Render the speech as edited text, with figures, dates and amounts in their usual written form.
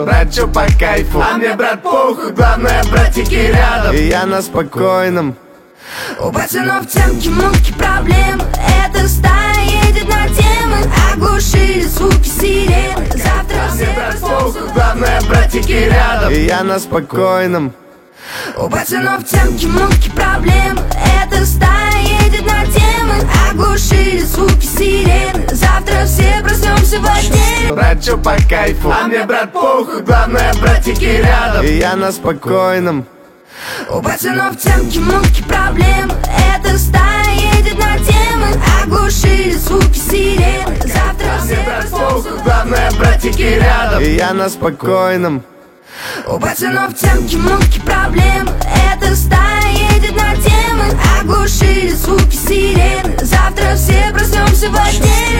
Раньше по кайфу, а мне, брат, похуй. Главное, братики рядом, и я на спокойном. У пацанов темки, мутки, проблемы. Эта стая едет на темы. Оглушили звуки сирены. Завтра А мне, все брат, проснемся похуй. Главное, братики рядом, и я на спокойном. У пацанов темки, мутки, проблемы. Эта стая едет на темы. Оглушили звуки сирены. Завтра все проснемся в постели. Раньше по кайфу, а мне, брат, похуй. Главное, братики рядом, и я на спокойном. У пацанов темки, мутки, проблемы. Эта стая едет на темы. Оглушили звуки сирены. Завтра А мне, все брат, проснемся похуй. Главное, братики рядом, и я на спокойном. У пацанов темки, мутки, проблемы. Эта стая едет на темы. Оглушили звуки сирены. Завтра все проснемся в постели.